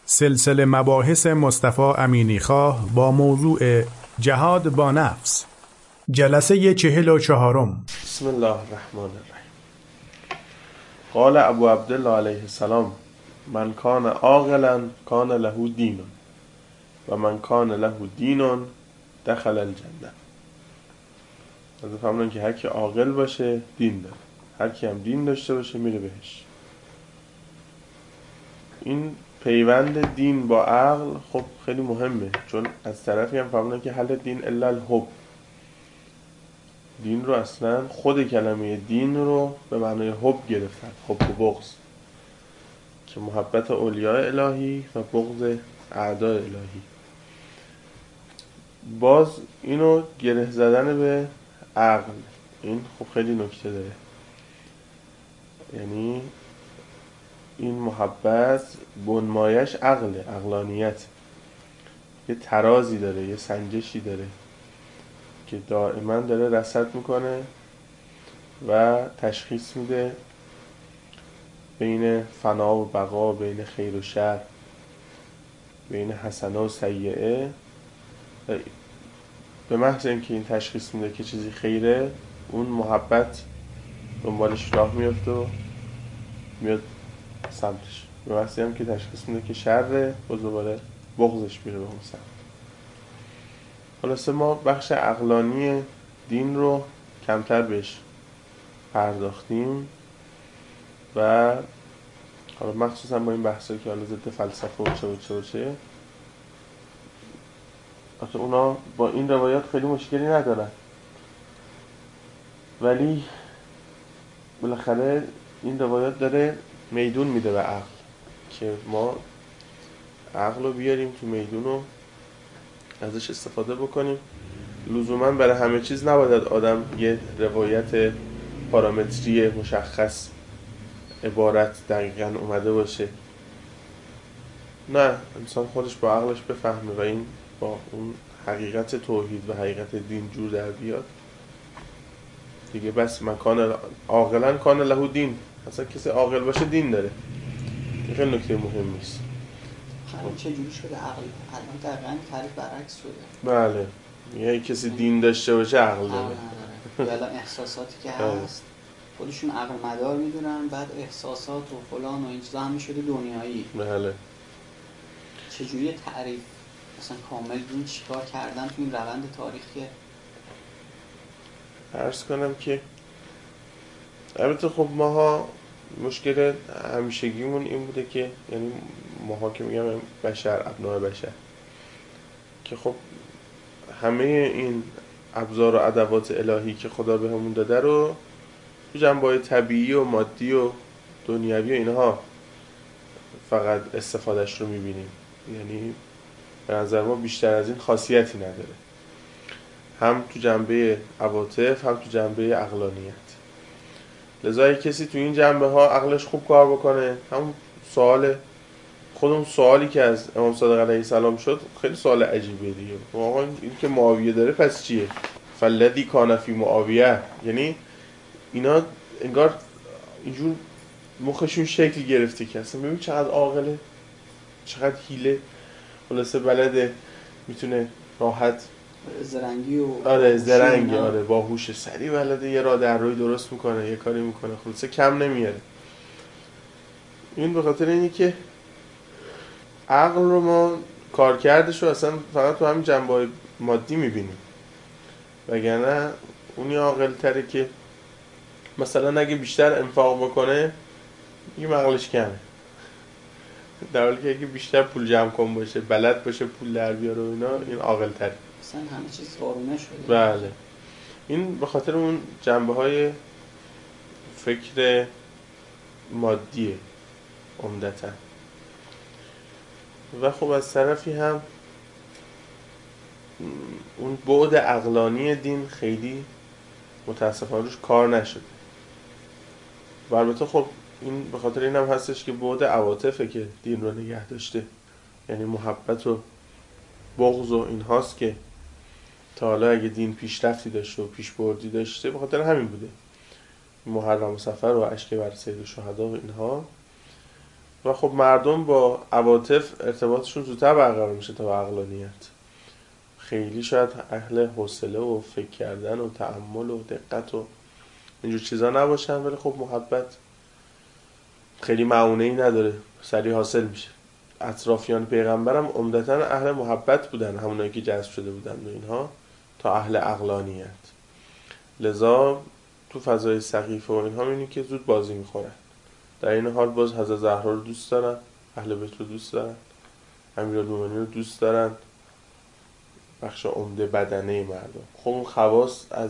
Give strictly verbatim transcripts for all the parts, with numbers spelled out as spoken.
سلسله مباحث مصطفی امینیخواه با موضوع جهاد با نفس، جلسه چهل و چهارم. بسم الله الرحمن الرحیم. قال ابو عبدالله علیه السلام: من کان عاقلا کان له دین و من کان له دین دخل الجنه. از فهمون که هر کی عاقل باشه دین داره، هر کی هم دین داشته باشه میره بهش. این پیوند دین با عقل خب خیلی مهمه، چون از طرفی هم فهمون که حل دین الا الحب. دین رو اصلا خود کلمه دین رو به معنای حب گرفتن، حب و بغض، که محبت اولیاء الهی و بغض اعداء الهی. باز اینو گره زدن به عقل، این خب خیلی نکته داره. یعنی این محبت بنمایش عقله، عقلانیت، یه ترازی داره، یه سنجشی داره که دائما داره رصد میکنه و تشخیص میده بین فنا و بقا، بین خیر و شر، بین حسنه و سیئه. به محض اینکه این تشخیص میده که چیزی خیره، اون محبت دنبالش راه میفته و میاد سمتش. به محض اینکه تشخیص میده که شره، باز دوباره بغضش میره به اون سمت. خلاصه ما بخش عقلانی دین رو کمتر بهش پرداختیم و حالا مخصوصا با این بحثایی که حالا ضد فلسفه و چه و چه و چه حتی اونا با این روایات خیلی مشکلی ندارن، ولی بالاخره این روایات داره میدون میده به عقل که ما عقل رو بیاریم تو میدون رو ازش استفاده بکنیم. لزوما برای همه چیز نباید آدم یه روایت پارامتری مشخص عبارت دقیقاً اومده باشه. نه، انسان خودش با عقلش بفهمه و این با اون حقیقت توحید و حقیقت دین جور در بیاد دیگه. بس من کان عاقلا کان له دین، اصلا کسی عاقل باشه دین داره. این خیلی نکته مهمی است. خب چه جوری شده عقل الان دقیقاً تعریف برعکس شده؟ بله، یه کسی دین داشته باشه عقل داره. یا الان احساساتی که هست خودشون عقل مدار میدونن، بعد احساسات و فلان و این چیزا هم شده دنیایی. بله. چجوری تعریف مثلا کامل این چیکار کردن تو این روند تاریخی؟ عرض کنم که البته خب ماها مشکل همیشگیمون این بوده که یعنی ماها که میگم بشر، ابناء بشر، که خب همه این ابزار و ادوات الهی که خدا بهمون داده رو تو جنبه‌های طبیعی و مادی و دنیوی و اینها فقط استفادهش رو میبینیم. یعنی به نظر ما بیشتر از این خاصیتی نداره، هم تو جنبه عواطف هم تو جنبه عقلانیت. لذا کسی تو این جنبه ها عقلش خوب کار بکنه، هم سوال خود اون سوالی که از امام صادق علیه السلام شد خیلی سوال عجیبه دیگه. آقا این که معاویه داره پس چیه؟ فالذی کان فی معاویه، یعنی اینا انگار اینجور مخشون شکل گرفته که اصلا ببین چقدر عاقله، چقدر حیله، خلاصه بلده، میتونه راحت زرنگی و آره زرنگی آره باهوش، سریع بلده یه راه در روی درست میکنه، یه کاری میکنه، خلاصه کم نمیاره. این به خاطر اینه که عقل رو ما کارکردش رو اصلا فقط تو همین جنبه‌های مادی میبینیم، وگرنه اونی عاقل تره که مثلا اگه بیشتر انفاق بکنه یه عقلش کمه، در حالی که اگه بیشتر پول جمع کن باشه، بلد باشه پول در بیاره و اینا، این عاقل تره. اصلا همه چیز قارونه شده. بله، این به خاطر اون جنبه‌های فکر مادیه عمدتاً. و خب از طرفی هم اون بعد عقلانی دین خیلی متاسفانه روش کار نشده. و البته خب این به خاطر این هم هستش که بعد عواطفه که دین رو نگه داشته، یعنی محبت و بغض و این هاست که تا حالا اگه دین پیشرفتی داشته و پیشبردی داشته به خاطر همین بوده. محرم و صفر و اشک بر سید الشهدا و اینها. و خب مردم با عواطف ارتباطشون زودتر برقرار میشه تا با عقلانیت. خیلی شاید اهل حوصله و فکر کردن و تأمل و دقت و اینجور چیزا نباشن، ولی خب محبت خیلی معونه‌ای نداره، سریع حاصل میشه. اطرافیان پیغمبرم عمدتاً اهل محبت بودن، همونایی که جذب شده بودن و اینها، تا اهل عقلانیت. لذا تو فضای سقیفه و اینها می‌بینی که زود بازی میخورن. در این حال باز حضرت زهرا رو دوست دارن، اهل بیت رو دوست دارن، امیرالمومنین رو دوست دارن، بخش عمده بدنه مردم. خب اون خواص از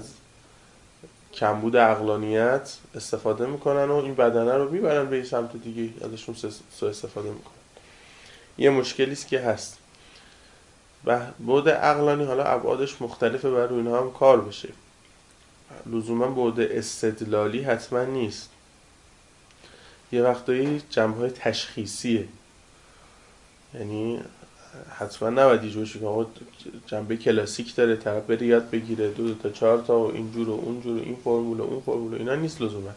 کمبود عقلانیت استفاده میکنن و این بدنه رو میبرن به سمت دیگه، ازشون سوء استفاده میکنن. یه مشکلی است که هست. و بعد عقلانی حالا ابعادش مختلفه، بر روی اینها هم کار بشه. لزوما بعد استدلالی حتما نیست. یه وقتایی جنبه‌های تشخیصیه، یعنی حتما نباید یه جوری که آقا جنبه کلاسیک داره طرف بره یاد بگیره دو, دو تا چهار تا و اینجور و اونجور و این فرمول و اون فرمول و اینا نیست لزوما.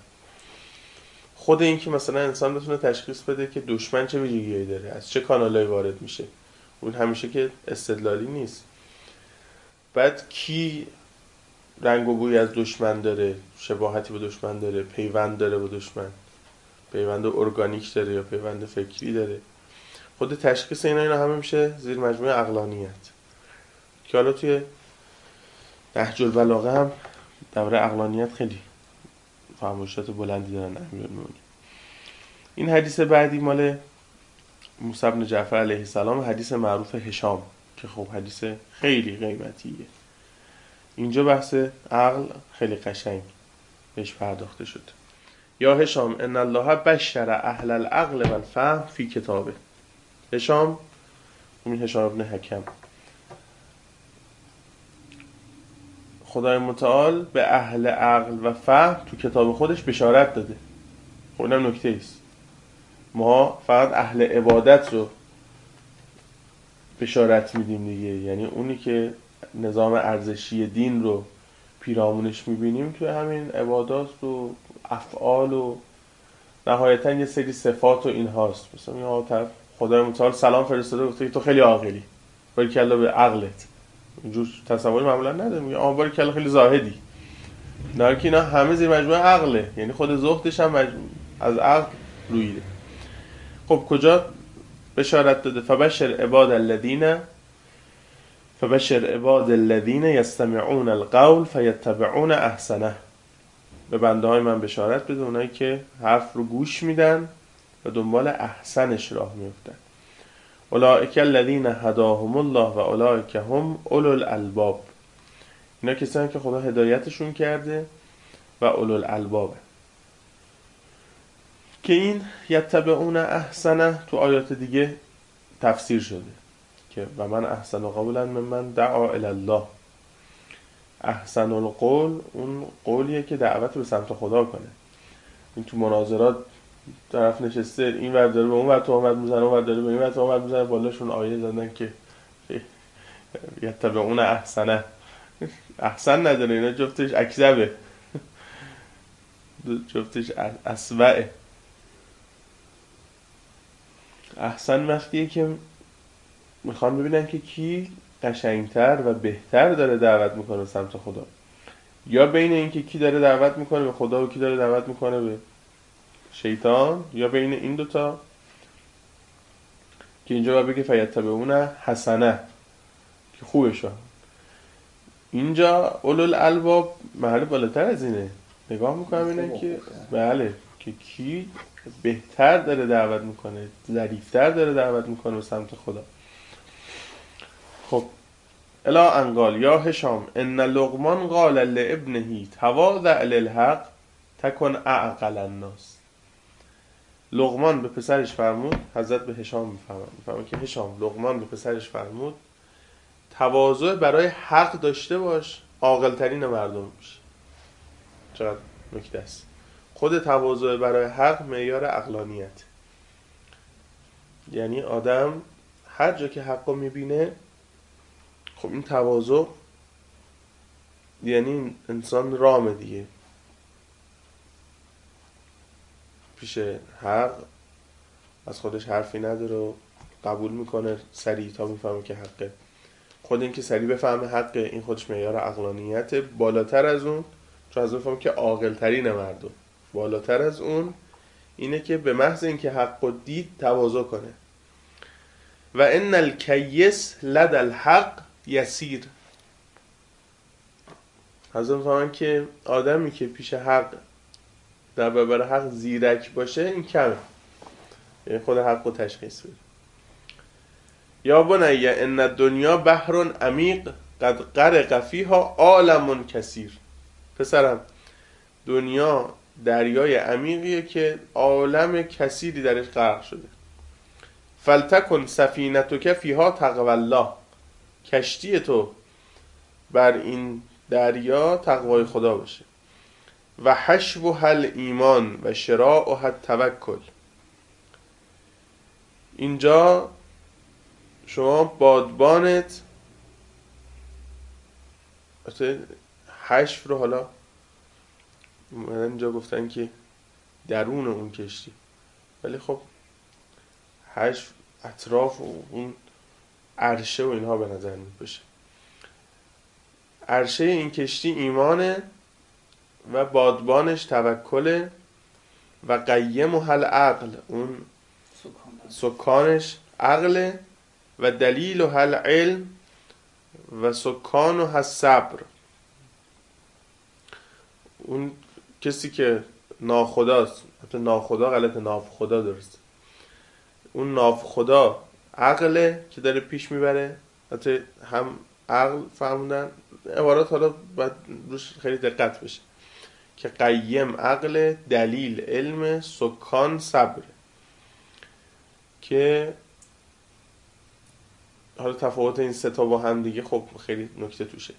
خود این که مثلا انسان بتونه تشخیص بده که دشمن چه ویژگی‌هایی داره، از چه کانالایی وارد میشه، اون همیشه که استدلالی نیست. بعد کی رنگ و بوی از دشمن داره، شباهتی به دشمن داره، پیوند داره با دشمن، پیوند ارگانیک داره یا پیوند فکری داره. خود تشخیص اینا اینا همه میشه زیر مجموعه عقلانیت که حالا توی نهج البلاغه هم دوره عقلانیت خیلی فرمایشات بلندی دارن امیرالمومنین. این حدیث بعدی مال موسی بن جعفر علیه السلام، حدیث معروف هشام که خب حدیث خیلی قیمتیه. اینجا بحث عقل خیلی قشنگ بهش پرداخته شد. یا هشام ان الله بشر اهل العقل و الفهم فی کتابه. هشام، این هشام ابن حکم، خدای متعال به اهل عقل و فهم تو کتاب خودش بشارت داده. خب اینم نکته ایست. ما فقط اهل عبادت رو بشارت میدیم دیگه، یعنی اونی که نظام ارزشی دین رو پیرامونش میبینیم توی همین عبادات و افعال و نهایتا یه سری صفات و این هاست. مثلا این طرف خدای متعال سلام فرستاده گفته تو خیلی عاقلی، باریکلا به عقلت. اینجور تصوری معمولا نداره، میگه آ باریکلا خیلی زاهدی. در که اینا همه زیر مجموعه عقله، یعنی خود زهدش هم مجموع از عقل رویده. خب کجا بشارت داده؟ فبشر عباد الذین فبشر عباد الذین یستمعون القول فیتبعون احسنه. به بنده های من بشارت بده، اونایی که حرف رو گوش میدن و دنبال احسنش راه میفتن. اولئک الذین هداهم الله و اولئک هم اولو الالباب. اینا کسانی که خدا هدایتشون کرده و اولو الالباب. که این یتبعون احسنه تو آیات دیگه تفسیر شده که و من احسن قولا ممن دعا الی الله. احسن القول اون قولیه که دعوت به سمت خدا کنه. این تو مناظرات طرف نشسته این ور داره به اون ور تهمت میزنه، اون ور داره به این ور تهمت میزنه، بالاشون آیه زدن که یتبعون احسنه. احسن نداره، اینا جفتش اکذبه، جفتش اسوأه. احسن وقتیه که میخوان ببینن که کی قشنگتر و بهتر داره دعوت میکنه سمت خدا، یا بین این که کی داره دعوت میکنه به خدا و کی داره دعوت میکنه به شیطان، یا بین این دوتا که اینجا باید بگه فیتبعون حسنه که خوبه شو. اینجا اولو الالباب محل بالاتر از اینه، نگاه میکنم اینه که بله که کی بهتر داره دعوت میکنه، ظریف‌تر داره دعوت میکنه به سمت خدا. خب الا انقال یا هشام ان لقمان قال لابنه تواضع للحق تکن اعقل الناس. لقمان به پسرش فرمود، حضرت به هشام میفهمن میفهمن که هشام لقمان به پسرش فرمود تواضع برای حق داشته باش، عاقل ترین مردم باش. چقدر نکته است. خود تواضع برای حق معیار عقلانیت، یعنی آدم هر جا که حق رو میبینه، خب این تواضع یعنی انسان رامه دیگه پیش حق از خودش حرفی نداره و قبول میکنه سریع تا میفهمه که حقه. خود این که سریع بفهمه حقه این خودش معیار عقلانیت. بالاتر از اون، چون از اون فهمه که عاقل ترین مردم، بالاتر از اون اینه که به محض اینکه حقو دید تواضع کنه. و ان الکیس لدى الحق یسیر. از اون فهمن که آدمی که پیش حق در برابر حق زیرک باشه این کمه، یعنی خود حق رو تشخیص بده. یا بنی ان الدنیا بحر عمیق قد غرق فیها عالم کثیر. پسرم دنیا دریای عمیقیه که عالم کثیری درش غرق شده. فلتکن سفینتک فیها تقوی الله. کشتی تو بر این دریا تقوای خدا باشه. و حشوها الایمان و شراعها التوکل. اینجا شما بادبانت حشو رو، حالا اینجا گفتن که درون اون کشتی، ولی خب حشو اطراف و اون عرشه و اینها به نظر می بشه. عرشه این کشتی ایمانه و بادبانش توکله. و قیمها العقل، اون سکانش عقله. و دلیلها العلم و سکانها الصبر. اون کسی که ناخداست، حتی ناخدا غلط، ناخدا درست، اون ناخدا عقله که داره پیش میبره. حتی هم عقل فهموندن عبارات، حالا باید روش خیلی دقت بشه که قیم عقل، دلیل علم، سکان صبر. که حالا تفاوت این سه تا با هم دیگه خب خیلی نکته توشه.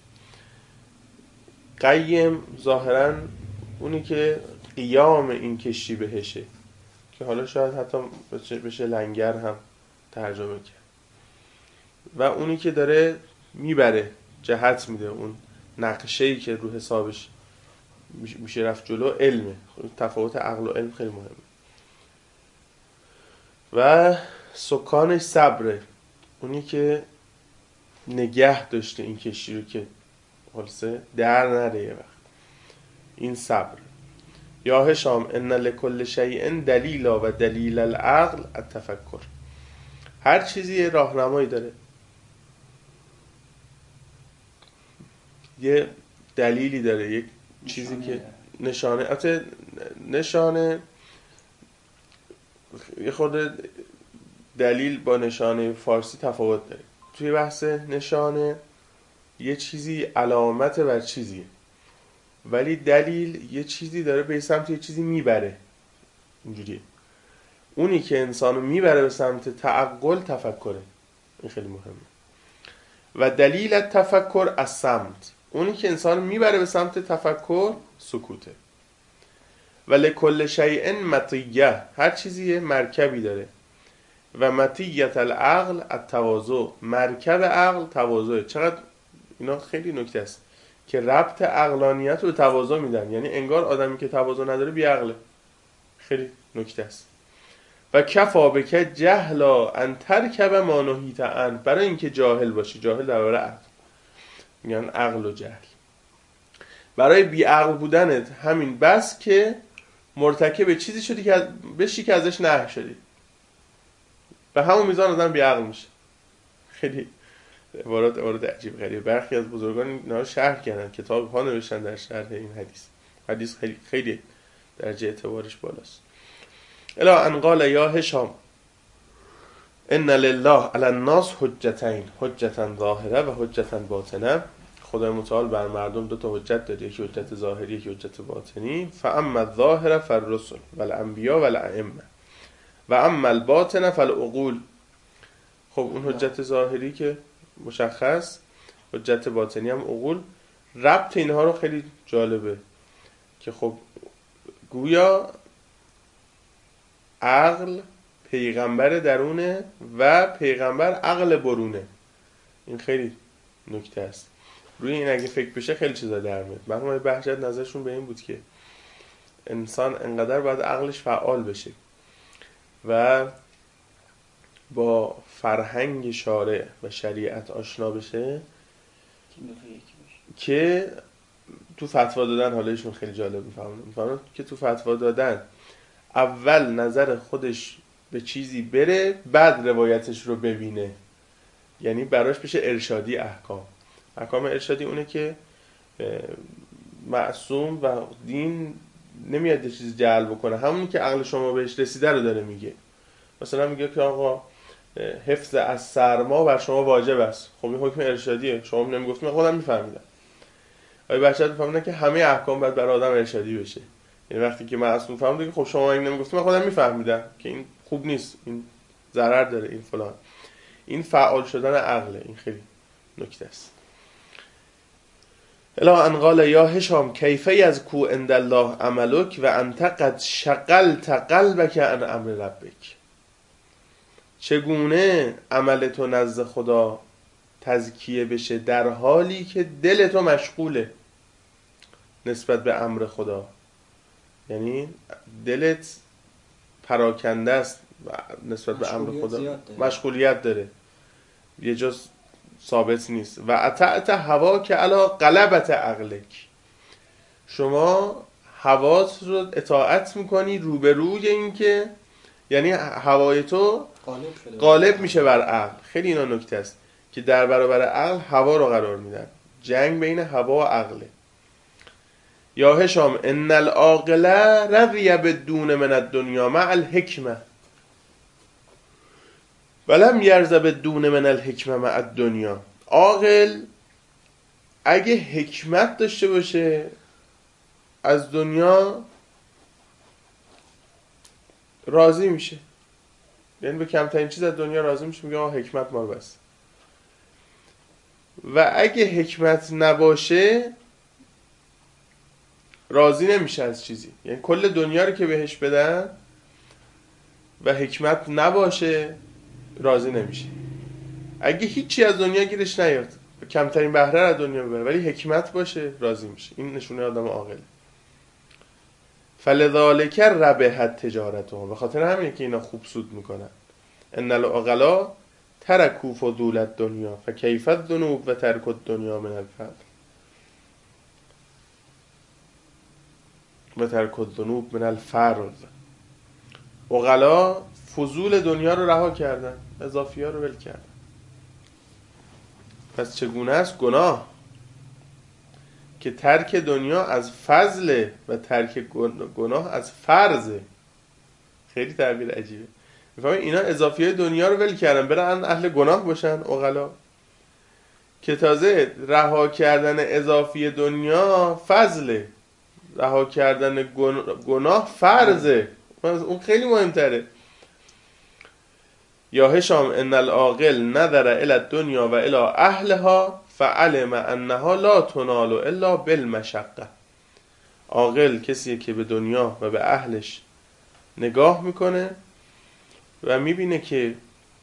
قیم ظاهرا اونی که قیام این کشتی بهشه، که حالا شاید حتی بشه لنگر هم ترجمه کرد. و اونی که داره میبره، جهت میده، اون نقشه‌ای که رو حسابش میشه رفت جلو، علمه. تفاوت عقل و علم خیلی مهمه. و سکانش صبره، اونی که نگه داشته این کشتی رو که خلاصه در نره یه وقت، این صبر. یا هشام ان لکل شیء دلیلا و دلیل العقل التفکر. هر چیزی یه راهنمایی داره، یه دلیلی داره، یک چیزی که نشانه البته نشانه یه خورده دلیل با نشانه فارسی تفاوت داره. توی بحث نشانه یه چیزی علامت بر چیزیه، ولی دلیل یه چیزی داره به سمت یه چیزی میبره. اینجوریه. اونی که انسانو میبره به سمت تعقل تفکره. این خیلی مهمه. و دلیل تفکر الصمت. اونی که انسانو میبره به سمت تفکر سکوته. و لکل شیء مطیه. هر چیزی یه مرکبی داره. و مطیت العقل التواضع. مرکب عقل تواضع. چقدر اینا خیلی نکته است که ربط عقلانیت رو تواضع میدن. یعنی انگار آدمی که تواضع نداره بی عقله. خیلی نکته است. و کفا بک جهلا ان ترکب ما نهیت عنه. برای اینکه جاهل باشی، جاهل در برای عقل میگن عقل و جهل، برای بی عقل بودنت همین بس که مرتکب چیزی شدی که بشی که ازش نهی شدی، به همون میزان آدم بی عقل میشه. خیلی عبارات عبارات عجیب غریبه. برخی از بزرگان اینا شرح کردن، کتاب ها نوشتن در شرح این حدیث. حدیث خیلی خیلی درجه اعتبارش بالاست. الا ان قال یا هشام ان لله علی الناس حجتین، حجتا ظاهره و حجتا باطنه. خدای متعال بر مردم دو تا حجت داره، یکی حجت ظاهری، یکی حجت باطنی. فاما الظاهر فالرسل والانبیاء والائمه و اما الباطن فالعقول. خب اون حجت ظاهری که مشخص، حجت باطنی هم عقول. ربط اینها رو خیلی جالبه که خب گویا عقل پیغمبر درونه و پیغمبر عقل برونه. این خیلی نکته است. روی این اگه فکر بشه خیلی چیزا در میاد. مرحوم بهجت نظرشون به این بود که انسان انقدر باید عقلش فعال بشه و با فرهنگ شارع و شریعت آشنا بشه که تو فتوا دادن، حالا ایشون خیلی جالب میفهمونه میفهمونه که تو فتوا دادن اول نظر خودش به چیزی بره، بعد روایتش رو ببینه. یعنی براش بشه ارشادی احکام. احکام ارشادی اونه که معصوم و دین نمیاد یه چیز جعل بکنه، همون که عقل شما بهش رسیده رو داره میگه. مثلا میگه که آقا حفظ از سرما بر شما واجب است. خب این حکم ارشادیه، شما نمیگفتم من خودم میفهمیدم. آیا بچه‌ها میفهمن که همه احکام باید برای آدم ارشادی بشه؟ یعنی وقتی که معصوم فهمید که خب شما این نمیگفتم من خودم میفهمیدم که این خوب نیست، این ضرر داره، این فلان. این فعال شدن عقله. این خیلی نکته است. الا ان قال یا هشام کیف یزکو عند الله عملک و انت قد شغلت قلبک عن امر ربک. چگونه عمل تو نزد خدا تزکیه بشه در حالی که دل تو مشغوله نسبت به امر خدا. یعنی دلت پراکنده است نسبت به امر خدا، مشغولیت داره، یه جا ثابت نیست. و اطعت هوا که علا غلبت عقلک، شما حواس رو اطاعت میکنی روبروی این که یعنی هوای تو غالب میشه بر عقل. خیلی اینا نکته است که در برابر عقل هوا رو قرار میدن. جنگ بین هوا و عقله. یا هشام ان العاقل رضی بدون من الدنیا مع الحکمه ولم یرض بدون من الحکمه مع الدنیا. عاقل اگه حکمت داشته باشه از دنیا راضی میشه، یعنی به کمترین چیز از دنیا راضی میشه، میگه آه حکمت ما بس. و اگه حکمت نباشه راضی نمیشه از چیزی، یعنی کل دنیا رو که بهش بدن و حکمت نباشه راضی نمیشه. اگه هیچی از دنیا گیرش نیاد، کمترین بهره از دنیا ببره، ولی حکمت باشه راضی میشه. این نشونه آدم عاقله. فلذالک ربحت تجارتهم، به خاطر همینه که اینا خوب سود میکنن. ان العقلا ترکوا فضول الدنیا فکیف الذنوب و ترک الدنیا من الفضل و ترک الذنوب من الفرض. عقلا فضول دنیا رو رها کردن، اضافی ها رو ول کردن. پس چگونه است گناه که ترک دنیا از فضله و ترک گناه از فرضه. خیلی تعبیر عجیبه. میفهمید اینا اضافی های دنیا رو ول کردن برن اهل گناه باشن. عقلا که تازه رها کردن اضافی دنیا فضله، رها کردن گناه فرضه، اون خیلی مهمتره. یا هشام ان العاقل نظر الی الدنیا و الی اهلها فعلم انها لا تنال الا بالمشقه. عاقل کسیه که به دنیا و به اهلش نگاه میکنه و میبینه که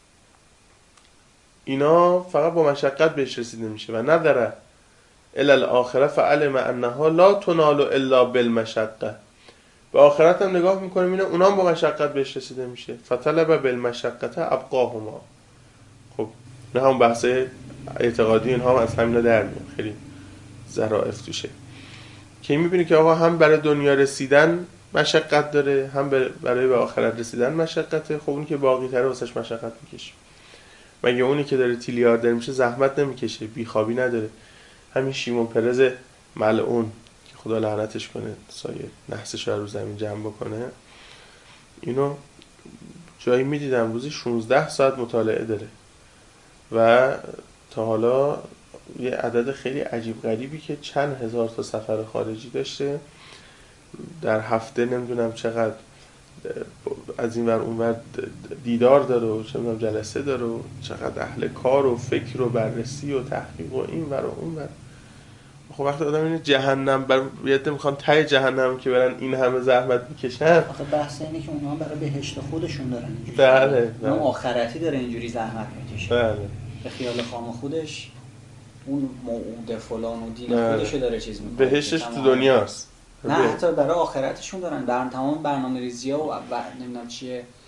اینا فقط با مشقت بهش رسیده میشه. و نظر الی الاخره فعلم انها لا تنال الا بالمشقه. به آخرت هم نگاه میکنه میبینه اونام با مشقت بهش رسیده میشه. فطلب بالمشقه ابقاهما. خب نه هم بحث اعتقادی اینها هم از همینا در میاد، خیلی ظرافت توشه که میبینی که آقا هم برای دنیا رسیدن مشقت داره، هم برای به آخرت رسیدن مشقته. خب اونی که باقی تره واسش مشقت میکشه. مگه اونی که داره تیلیاردر میشه زحمت نمیکشه، بیخوابی نداره؟ همین شیمون پرز ملعون که خدا لعنتش کنه، سایه نحسش رو زمین جمع بکنه، اینو جایی میدیدم روزی شانزده ساعت مطالعه داره و تا حالا یه عدد خیلی عجیب غریبی که چند هزار تا سفر خارجی داشته، در هفته نمیدونم چقدر از این ور اون ور دیدار داره و چه میدونم جلسه داره و چقدر اهل کار و فکر و بررسی و تحقیق و این ور و اون ور. خب وقتی آدم اینه جهنم بر یاد میخوان ته جهنم که برن این همه زحمت میکشن. آخه بحث اینه که اونها برای بهشت خودشون دارن اینجوری. بله. اون آخرتی داره اینجوری زحمت میکشه. بله. به خیال خام خودش اون موعود فلان و دین خودشو داره چیز میکنه. بهشتش تو دنیاست. نه حتی برای آخرتشون دارن. برن تمام برنامه ریزی ها و نمیدونم چیه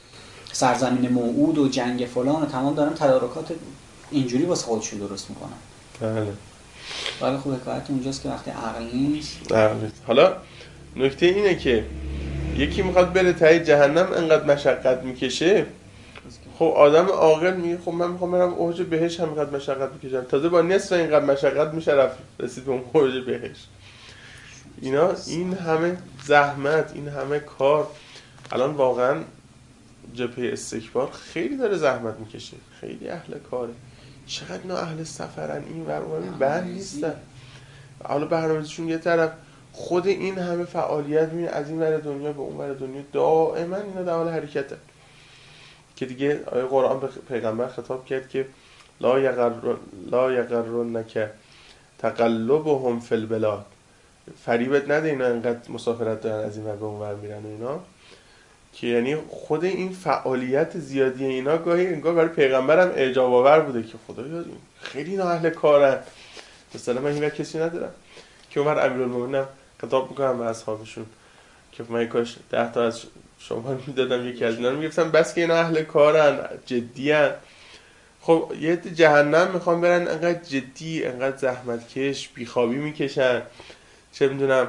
سرزمین موعود و جنگ فلان و تمام دارن تدارکات اینجوری واسه خودشون درست میکنن. بله. ولی خب حکایت اونجاست که وقتی عقل نیست. حالا نکته اینه که یکی میخواد بره ته جهنم انقدر مشقت میکشه، خب آدم عاقل میگه خب من میخوام برم اوج بهشت هم اینقدر مشقت میکشم، تازه با نصف اینقدر مشقت میشه رفت رسید به اون اوج بهشت. اینا این همه زحمت، این همه کار، الان واقعا جبهه استکبار خیلی داره زحمت میکشه، خیلی اهل کاره، چقدر اینا اهل سفرن، این ور اون ور بند نیستن. حالا برنامه‌ریزیشون یه طرف، خود این همه فعالیت میبینی از این ور دنیا به اون ور دنیا، دائما اینا در حال حرکته. که دیگه آیه قرآن به پیغمبر خطاب کرد که لا یغر لا یغرنک تقلبهم فی البلاد، فریبت نده اینا انقدر مسافرت دارن از این ور به اون ور میرن و اینا، که یعنی خود این فعالیت زیادی اینا گاهی انگار برای پیغمبرم اعجاب آور بوده که خدایا خیلی اینا اهل کارن. مثلا من هیچ کسی ندارم که اونور امیرالمومنین خطاب میکنم به اصحابشون که من کاش ده تا از شما میدادم یکی از اینا رو میگفتم، بس که اینا اهل کارن، جدی ان. خب یه جهنم میخوام برن، انقدر جدی، انقدر زحمتکش، بیخوابی میکشن، چه میدونم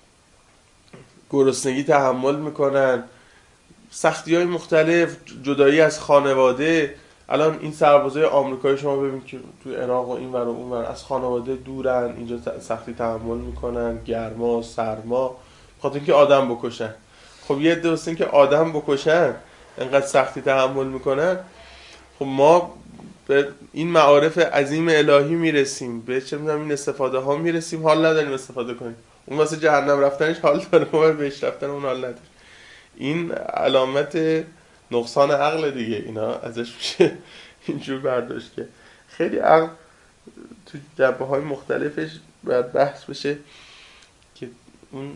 گرسنگی تحمل میکنن، سختی های مختلف، جدایی از خانواده. الان این سربازای آمریکایی شما ببین که تو عراق و این ور و اون ور از خانواده دورن، اینجا سختی تحمل میکنن، گرما، سرما، بخاطر اینکه آدم بکشن. خب یه عده واسه اینکه آدم بکشن انقدر سختی تحمل میکنن. خب ما به این معارف عظیم الهی میرسیم، به چه میدونم این استفاده ها میرسیم، حال نداریم استفاده کنیم. اون واسه جهنم رفتنش حال داره، اون بهش رفتن اون حال نداره. این علامت نقصان عقل دیگه، اینا ازش میشه اینجور برداشت که خیلی عقل تو جنبه‌های مختلفش باید بحث بشه که اون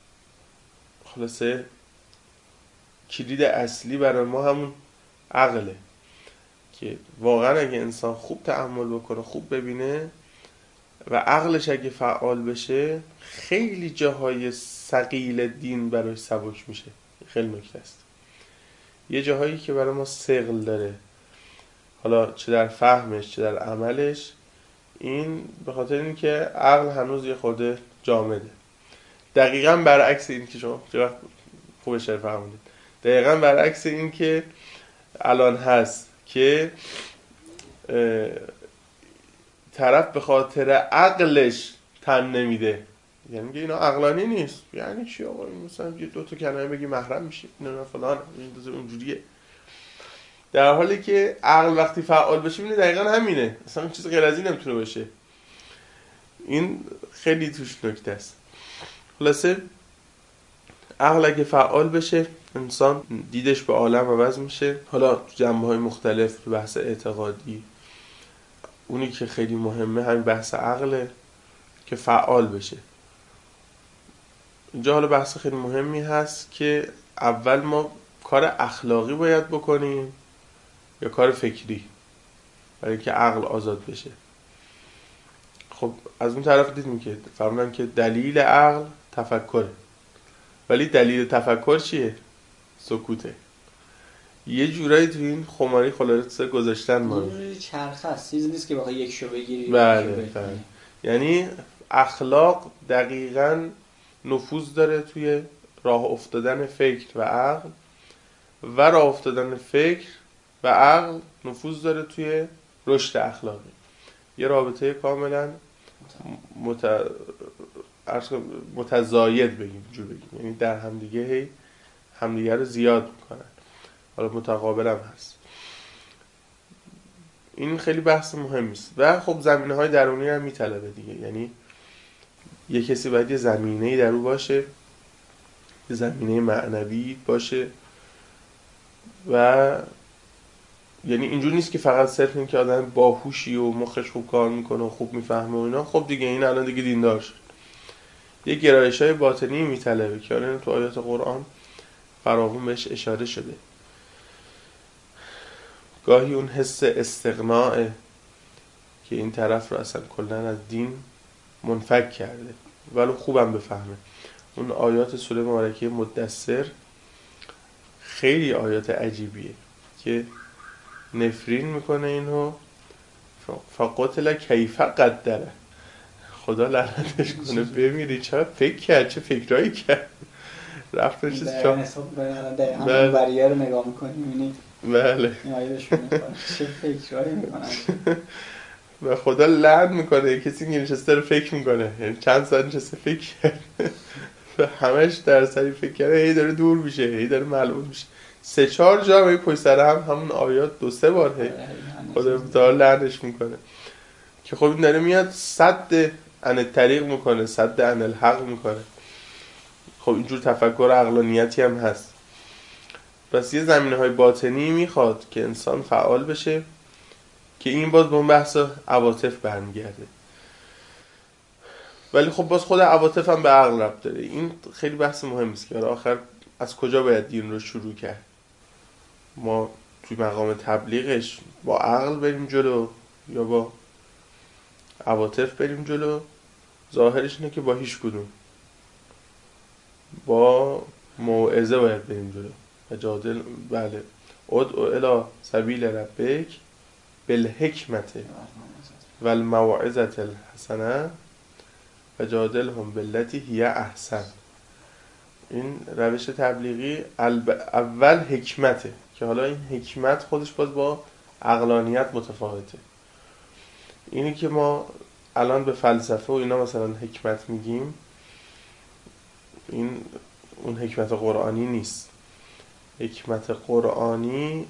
خلاصه کلید اصلی برای ما همون عقله، که واقعا اگه انسان خوب تأمل بکنه، خوب ببینه و عقلش اگه فعال بشه، خیلی جاهای ثقیل دین براش سبک میشه. خیلی نکته است. یه جاهایی که برای ما ثقل داره، حالا چه در فهمش چه در عملش، این به خاطر این که عقل هنوز یه خورده جامده. دقیقاً برعکس این که شما چقدر خوب اشاره فرمودید، دقیقاً برعکس این که الان هست که طرف به خاطر عقلش تن نمیده، یعنی میگه اینا عقلانی نیست. یعنی چی آقا؟ مثلا یه دو تا کلمه بگی محرم میشی، نه فلان، این دوزه اونجوریه. در حالی که عقل وقتی فعال بشه میبینه دقیقاً همینه، اصلا چیز غیر از این نمیتونه باشه. این خیلی توش نکته است. خلاصه عقل اگه فعال بشه، انسان دیدش به عالم عوض میشه. حالا جنبه‌های مختلف، بحث اعتقادی، اونی که خیلی مهمه همین بحث عقله که فعال بشه. اینجا حالا بحث خیلی مهمی هست که اول ما کار اخلاقی باید بکنیم یا کار فکری، برای اینکه عقل آزاد بشه. خب از اون طرف دیدیم که فرمودن که دلیل عقل تفکره، ولی دلیل تفکر چیه؟ سکوته. یه جورایی تو این خماری خلاصه گذاشتن ما رو چرخه است، چیزی نیست که بخوای یک شو بگیری. بله بله. یعنی اخلاق دقیقاً نفوذ داره توی راه افتادن فکر و عقل، و راه افتادن فکر و عقل نفوذ داره توی رشد اخلاقی. یه رابطه کاملا مت... متزاید بگیم، جور بگیم، یعنی در همدیگه هی همدیگه رو زیاد میکنن، حالا متقابل هم هست. این خیلی بحث مهمی است و خب زمینه های درونی هم میطلبه دیگه. یعنی یه کسی باید یه زمینه‌ای در او باشه، یه زمینه معنوی باشه، و یعنی اینجور نیست که فقط صرف این که آدم باهوشی و مخش خوب کار میکنه و خوب میفهمه و اینا، خب دیگه این الان دیگه دیندار شد. یه گرایش‌های باطنی میطلبه که الان تو آیات قرآن فراوون بهش اشاره شده. گاهی اون حس استغناء که این طرف رو اصلا کلاً از دین منفک کرده، ولی خوبم بفهمه. اون آیات سوره مبارکه مدثر خیلی آیات عجیبیه. که نفرین میکنه اینو، فقتل کیف قدره، خدا لعنتش کنه، بمیری چه فکر کرد، چه فکرایی کرد، رفتش چه حساب برای همون بریه رو نگاه میکنی میبینی بله این آیه بهشون میکنه چه فکرایی میکنن و خدا لعن میکنه کسی که نشسته رو فکر میکنه، یعنی چند ساعت نشسته فکر کرد و همش در سری فکر کرده، هی داره دور میشه، هی داره ملعون میشه. سه چهار جا به پشت سر هم همون آیات دو سه بار هی خدا داره لعنش میکنه که خب این داره میاد صد عن طریق میکنه، صد عن الحق میکنه. خب اینجور تفکر عقلانیتی هم هست. پس یه زمینه‌های باطنی میخواد که انسان فعال بشه که این باز به اون بحث عواطف برمیگرده، ولی خب باز خود عواطف هم به عقل ربط داره. این خیلی بحث مهمی است که آخر از کجا باید دین رو شروع کرد. ما توی مقام تبلیغش با عقل بریم جلو یا با عواطف بریم جلو؟ ظاهرش اینه که با هیچ کدوم، با موعظه باید بریم جلو. جادل بله ادعو الی سبیل ربک بالحکمت والموعظة الحسنه وجادلهم بالتی هی احسن. این روش تبلیغی اول حکمته که حالا این حکمت خودش باز با عقلانیت متفاوته. اینی که ما الان به فلسفه و اینا مثلا حکمت میگیم، این اون حکمت قرآنی نیست. حکمت قرآنی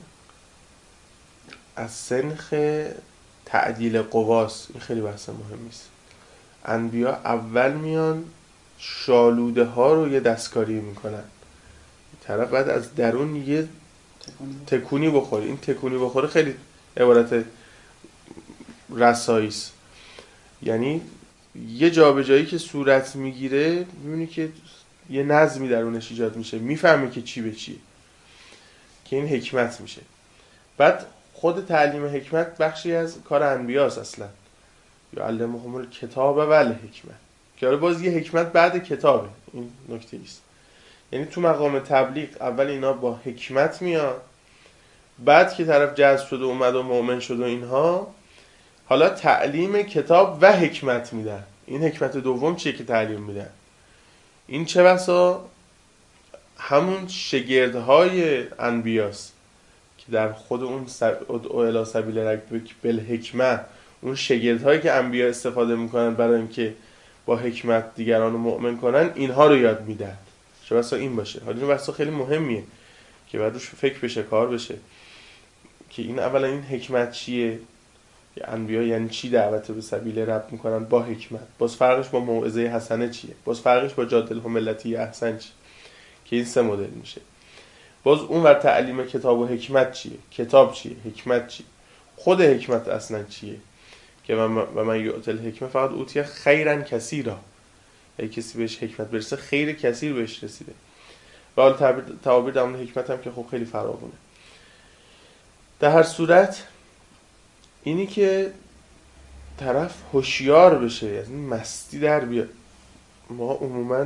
از سنخ تعدیل قواست. این خیلی بحث مهمی است. انبیا اول میان شالوده ها رو یه دستکاری میکنن، طرف بعد از درون یه تکونی بخوره. این تکونی بخوره خیلی عبارت رسایی است، یعنی یه جابجایی که صورت میگیره میبینی که یه نظمی درونش ایجاد میشه، میفهمی که چی به چیه، که این حکمت میشه. بعد خود تعلیم حکمت بخشی از کار انبیاست اصلا، یا علمهم الکتاب و الحکمه، که حالا باز یه حکمت بعد کتابه. این نکته ایست. یعنی تو مقام تبلیغ اول اینا با حکمت میاد، بعد که طرف جذب شده اومد و مؤمن شد و اینها، حالا تعلیم کتاب و حکمت میدن. این حکمت دوم چیه که تعلیم میدن؟ این چه بسا همون شگردهای انبیاست که در خود اون ادعو الی سبیل ربک بالحکمه، اون شگردهایی که انبیا استفاده میکنن برای اینکه با حکمت دیگران رو مؤمن کنن، اینها رو یاد میدن. چه بسا این باشه. حالا این بحث خیلی مهمیه که بعد روش فکر بشه، کار بشه، که این اولا این حکمت چیه، انبیا یعنی چی دعوت به سبیل رب میکنن با حکمت، باز فرقش با موعظه حسنه چیه، باز فرقش با جادلهم بالتی احسن چیه، که این سه مدل میشه. باز اون ور تعلیم کتاب و حکمت چیه، کتاب چیه، حکمت چیه، خود حکمت اصلا چیه، که و من یؤتی الحکمه فقط اوتی خیرا کثیرا، اگه کسی بهش حکمت برسه خیر کثیر بهش رسیده. و حالا تعبیر تعابیر در مورد حکمت هم که خب خیلی فراوونه. در هر صورت اینی که طرف هوشیار بشه، یعنی مستی در بیاد. ما عموما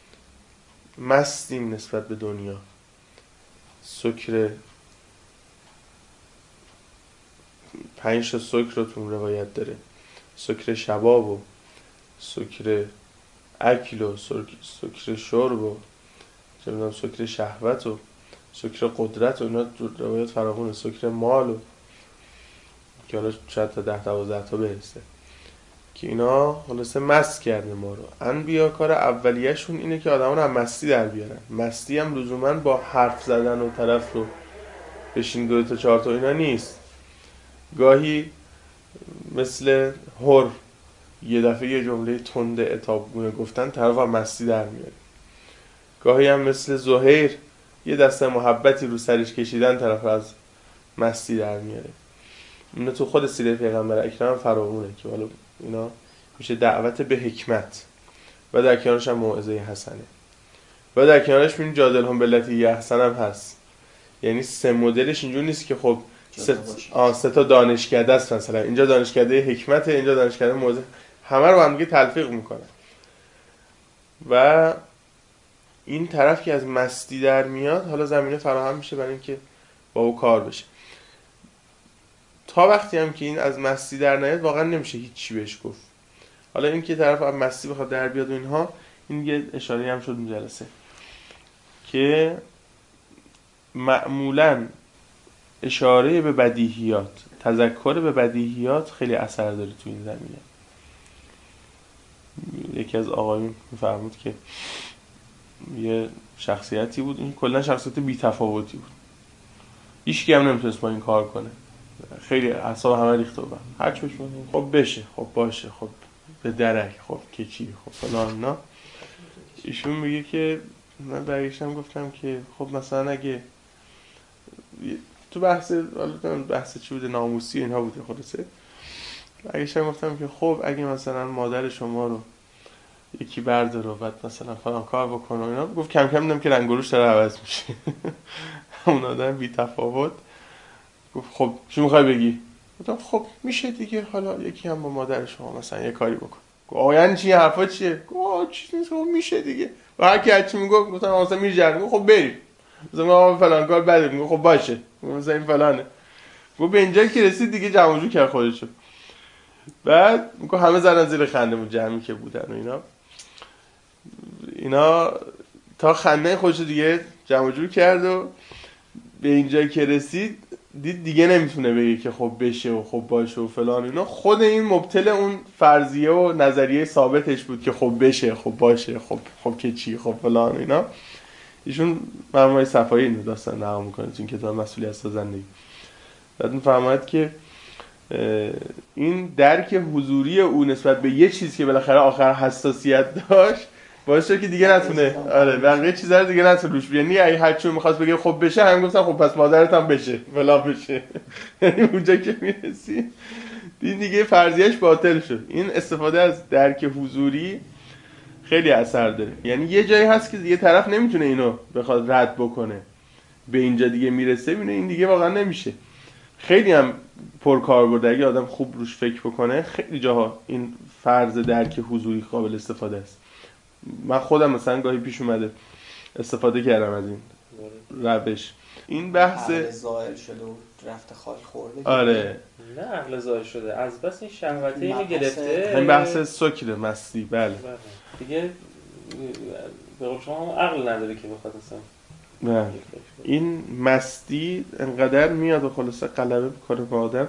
مستیم نسبت به دنیا. سکر پنج تا سکر رو تو روایت داره، سکر شباب و سکر اکل و سکر شرب و چه میدونم سکر شهوت و سکر قدرت و اینا تو روایت فراوونه، سکر مال و که حالا شاید تا ده دوازده تا برسه، که اینا خلاصه مست کرده ما رو. انبیا کار اولیه‌شون اینه که آدما رو هم مستی در بیارن. مستی هم لزوما با حرف زدن و طرف رو بشین دو تا چهار تا اینا نیست. گاهی مثل هر یه دفعه یه جمله تند عتابگونه گفتن طرف هم مستی در میاره. گاهی هم مثل زهیر یه دسته محبتی رو سرش کشیدن طرف از مستی در میاره. اینا تو خود سیره پیغمبر اکرم فراوونه که حالا اینا میشه دعوت به حکمت و در کنارش هم موعظه حسنه و در کنارش میبینی جادلهم بالتی احسن هم هست. یعنی سه مدلش اینجور نیست که خب سه, سه تا دانشکده است، مثلا اینجا دانشکده حکمت، اینجا دانشکده موعظه، همه رو هم دیگه تلفیق میکنن. و این طرف که از مستی در میاد حالا زمینه فراهم میشه برای اینکه با او کار بشه. تا وقتی هم که این از مستی در نیاد واقعا نمیشه هیچ چی بهش گفت. حالا این که طرف از مستی بخواد در بیاد و اینها، این یه اشاره هم شد این جلسه که معمولاً اشاره به بدیهیات، تذکر به بدیهیات خیلی اثر داره تو این زمینه. یکی از آقایون میفرمود که یه شخصیتی بود، این کلا شخصیت بی تفاوتی بود، هیچ کی هم نمیتونست با این کار کنه، خیلی اعصاب همه ریخته بود، هر چیش بود خب بشه، خب باشه، خب به درک، خب که چی، خب فلان نه. ایشون میگه که من برگشتم گفتم که خب مثلا اگه تو بحث بحث چی بوده، ناموسی اینها بوده، خلاصه برگشتم گفتم که خب اگه مثلا مادر شما رو یکی برداره و بعد مثلا فلان کار بکنه و اینا، گفت کم کم دیدم که رنگ و روش داره عوض میشه. اون آدم بی تفاوت گفت خب چی میخوای بگی؟ گفتم خب میشه دیگه، حالا یکی هم با مادر شما مثلا یه کاری بکن. گفت آقا یعنی چی، حرفا چیه؟ گفت چیزی نیست، میشه دیگه. و هر کی هر چی میگفت گفتم مثلا میجرم، خب بریم مثلا ما فلان کار بده، میگه خب باشه مثلا این فلانه. گفت به اینجا که رسید دیگه جمع جو کرد خودشو. بعد میگه همه زدن زیر خنده بود، جمعی که بودن و اینا اینا تا خنده خودشو دیگه جمع جور کرد و به اینجا که رسید دید دیگه نمیتونه بگه که خب بشه و خب باشه و فلان اینا. خود این مبتل اون فرضیه و نظریه ثابتش بود که خب بشه، خب باشه، خب خب که چی، خب فلان اینا. ایشون مرمای صفایی اینو داستان نقل میکنه تو این کتاب مسئولیت زندگی. بعد میفرماید که این درک حضوری او نسبت به یه چیز که بالاخره آخر حساسیت داشت باعث شد که دیگه نتونه، آره بقیه چیزا رو دیگه نتونه روش بیاره. یعنی اگه هر چی می‌خواست بگه خب بشه، هم گفتن خب پس مادرت هم بشه، فلا بشه. یعنی اونجا که میرسی دین دیگه فرضیه‌اش باطل شد. این استفاده از درک حضوری خیلی اثر داره. یعنی یه جایی هست که دیگه طرف نمیتونه اینو بخواد رد بکنه، به اینجا دیگه میرسه میبینه این دیگه واقعا نمیشه. خیلی هم پرکاربرد، اگه آدم خوب روش فکر بکنه خیلی جاها این فرض درک حضوری قابل استفاده است. من خودم مثلا گاهی پیش اومده استفاده کردم از این روش. این بحث عقل ظاهر شده و رفت خاک خورده. آره نه عقل ظاهر شده، از بس این شهوته اینو گرفته. این بحث سکر مستی. بله دیگه به قول شما هم عقل نداره که بخواد اصلا. نه این مستی انقدر میاد و خلاصه غلبه میکنه به آدم،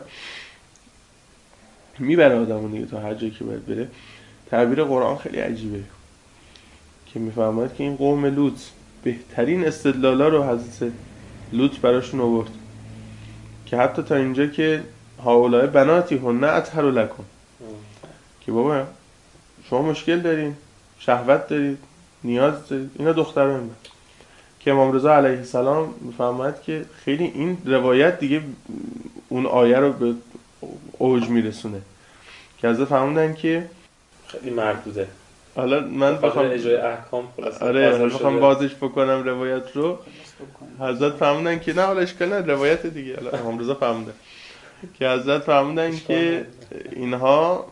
میبره آدمون دیگه تا هر جایی که باید بره. تعبیر قرآن خیلی عجیبه که میفرماید که این قوم لوط بهترین استدلالا رو حضرت لوط براشون آورد که حتی تا اینجا که هؤلاء بناتی هن اطهر لکم، که بابا شما مشکل دارین، شهوت دارید، نیاز دارید، اینا دختران من. که امام رضا علیه السلام میفرماید که خیلی این روایت دیگه اون آیه رو به اوج میرسونه که حضرت فرمودن که خیلی مردوده. حالا من بخوام اجرای احکام خلاص آره بخوام بازش بکنم روایت رو، حضرت فرمودن که نه حالا اشکال نه، روایت دیگه. حالا امام رضا فرمودن که حضرت فرمودن که اینها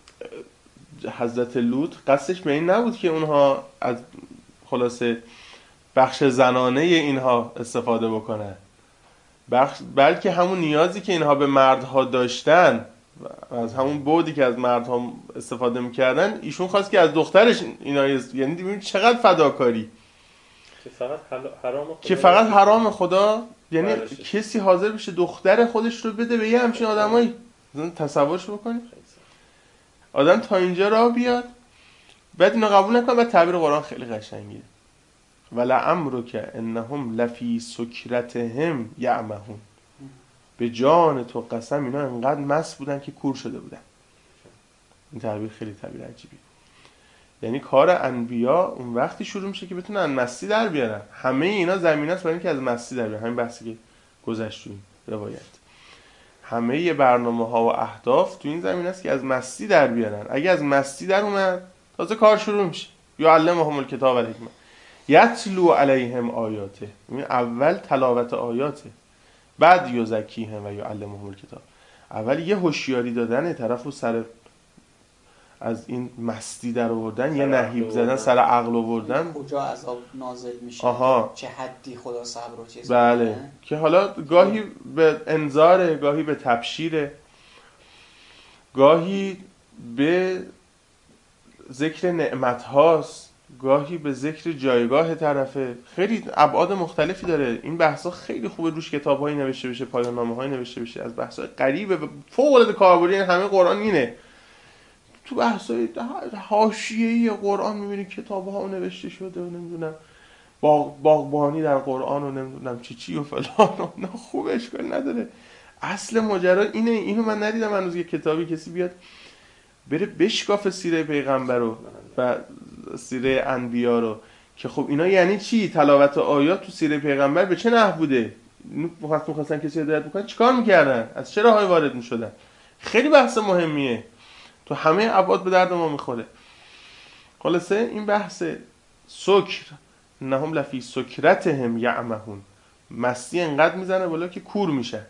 حضرت لوط قصدش به این نبود که اونها از خلاصه بخش زنانه اینها استفاده بکنن، بخش بلکه همون نیازی که اینها به مردها داشتن، از همون بعدی که از مردها استفاده میکردن، ایشون خواست که از دخترش اینا، یعنی ببین چقدر فداکاری که فقط حرام خدا، که فقط حرام خدا، یعنی کسی حاضر بشه دختر خودش رو بده به یه همچین آدمایی. تصورش بکنید آدم تا اینجا راه بیاد بعد اینو قبول نکنه. بعد تعبیر قرآن خیلی قشنگه، ولعمرک انهم لفی سکرتهم یعمهون، به جان تو قسم اینا انقدر مست بودن که کور شده بودن. این تعبیر خیلی تعبیر عجیبی. یعنی کار انبیا اون وقتی شروع میشه که بتونن مستی در بیارن. همه اینا زمینه است برای اینکه از مستی در بیارن. همین بحثی که گذشت تو این روایت، همه برنامه ها و اهداف تو این زمینه است که از مستی در بیارن. اگه از مستی در اومد تازه کار شروع میشه. یعلمهم الکتاب و الحکمه یتلو علیهم آیاته. این اول تلاوت آیاته، بعد یزکیهم و یعلمهم الکتاب. اول یه هوشیاری دادن طرفو سر از این مستی در آوردن، یه نهیب زدن، سر عقل آوردن. کجا عذاب نازل میشه، آها. چه حدی خدا صبر و چیز بله میکنه. که حالا گاهی به انذاره، گاهی به تبشیره، گاهی به ذکر نعمت هاست، گاهی به ذکر جایگاه طرفه. خیلی ابعاد مختلفی داره این بحثا. خیلی خوبه روش کتاب‌هایی نوشته بشه، پایان نامه‌هایی نوشته بشه از بحث‌های غریبه فوق‌العاده کاربردی. این همه قرآن اینه. تو بحث‌های حاشیه‌ای قرآن می‌بینی کتاب‌ها نوشته شده و نمیدونم باغ باغبانی در قرآن و نمیدونم چی چی و فلان. نه خوب، اشکال نداره. اصل ماجرا اینه. اینو من ندیدم هنوز یه کتابی کسی بیاد بره بشکاف سیره پیغمبر رو و سیره انبیا رو که خب اینا یعنی چی، تلاوت آیات تو سیره پیغمبر به چه نحو بوده، وقتی می‌خواستن کسی هدایت بکنن چیکار می‌کردن، از چه راهی وارد می‌شدن. خیلی بحث مهمیه، تو همه ابعاد به درد ما می‌خوره. خلاصه این بحث سکر، انهم لفی سکرتهم یعمهون، مستی انقدر میزنه بالا که کور میشه.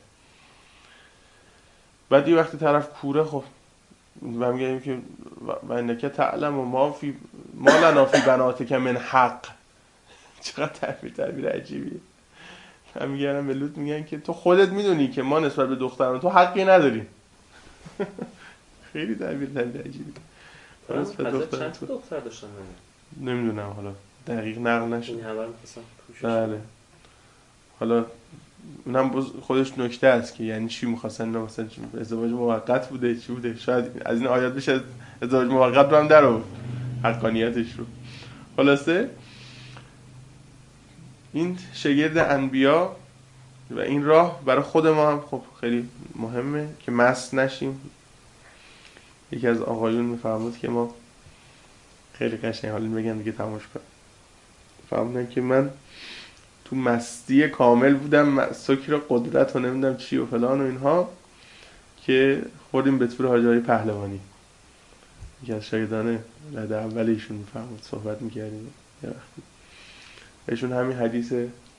بعد یه وقتی طرف کوره، خب و میگیم که و انک تعلم و ما فی ما لنا فی بناتک من حق. چقدر تعبیر تعبیر عجیبیه. هم میگن به لوط میگن که تو خودت میدونی که ما نسبت به دختران تو حقی نداریم. خیلی تعبیر تعبیر عجیبیه. حضرت چند تا دختر داشتن؟ نمیدونم، حالا دقیق نقل نشد. این حالا می‌خواستم پوشش. بله. حالا اونم خودش نکته است که یعنی چی می‌خواستن، اینا مثلا ازدواج موقت بوده چی بوده، شاید از این آیات بشه ازدواج موقت رو هم در آورد حقانیتش رو. خلاصه این شگرد انبیا و این راه برای خود ما هم خب خیلی مهمه که مست نشیم. یکی از آقایون میفرمود که ما خیلی قشنگ حالا بگم دیگه تماش کنم، فهمیدن که من تو مستی کامل بودم، سکر قدرت و نمیدونم چی و فلان و اینها، که خوردیم به تور حاجی پهلوانی. یکی از شاگردان رده اول ایشون میفرمود، صحبت میکردیم یه وقتی ایشون همین حدیث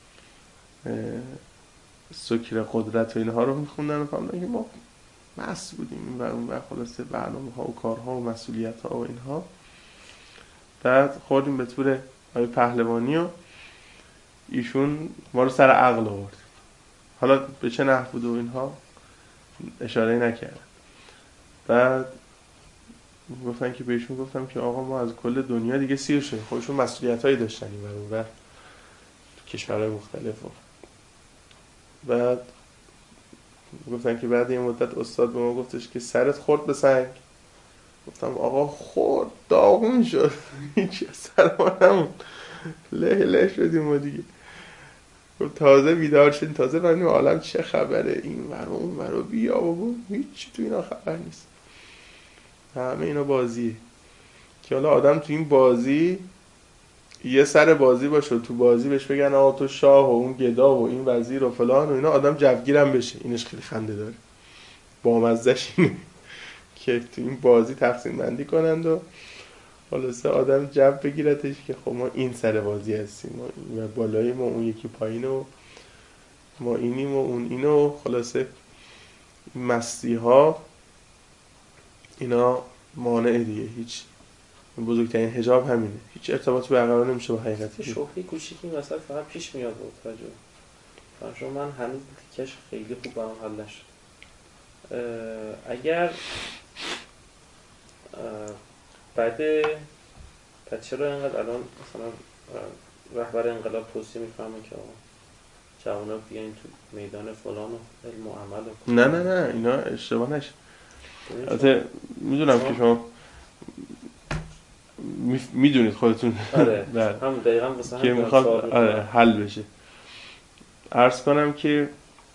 سکر قدرت و اینها رو میخوندن و فهمیدن که ما مست بودیم و اون وقت خلاصه برنامه ها و کارها و مسئولیت ها و اینها. بعد خوردیم به تور حاجی پهلوانی و ایشون ما رو سر عقل آورد. حالا به چه نحو بود و اینها اشاره نکردن. بعد گفتن که بهشون گفتم که آقا ما از کل دنیا دیگه سیر شدیم، خودشون مسئولیتایی داشتن این ور اون ور کشورهای مختلف. بعد گفتن که بعد این مدت استاد به ما گفتش که سرت خورد به سنگ. گفتم آقا خورد، داغون شد، هیچی از سر ما نمون، له له شدیم ما دیگه. تازه بیدار شدیم، تازه فهمیدیم عالم چه خبره، این ور و اون ور و بیا بابا، هیچی تو اینا خبر نیست، همه اینا بازیه. که حالا آدم تو این بازی یه سر بازی باشه، تو بازی بهش بگن آقا تو شاه و اون گدا و این وزیر و فلان و اینا، آدم جوگیرم بشه. اینش خیلی خنده داره، بامزه‌ش اینه که تو این بازی تقسیم بندی کنند و خلاصه آدم جو بگیرتش که خب ما این سر بازی هستیم، ما بالایی ما اون یکی پایین و ما اینیم و اون اینو. خلاصه مستی ها اینا مانع دیگه، هیچ بزرگترین حجاب همینه، هیچ ارتباطی برقرار نمیشه با حقیقت. شوخی کوچیکی مثلا فقط پیش میاد بود توجه فرشو، من هنوز تیکش خیلی خوب برام حل نشد. اگر بعد پس چرا اینقدر الان مثلا رهبر انقلاب توصیه میفهمه که آقا جوانا بیاین تو میدان فلان و علم و عمل و نه نه نه اینا اشتباه نشه. البته میدونم که شما میدونید خودتون آره هم دقیقاً واسه هم که میخواد آره حل بشه. عرض کنم که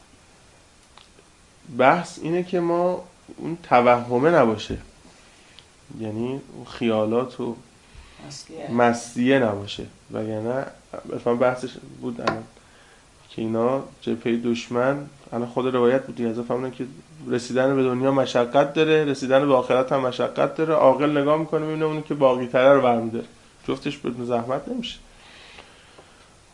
بحث اینه که ما اون توهمه نباشه، یعنی اون خیالات و مسیه, مسیه نباشه، وگرنه مثلا بحثش بود الان که اینا جبهه دشمن الان خود روایت بود دیگه، از فهمیدن که رسیدن به دنیا مشقت داره، رسیدن به آخرت هم مشقت داره. عاقل نگاه میکنه میبینه اون که باقی تره رو برمی‌داره، جفتش بدون زحمت نمیشه.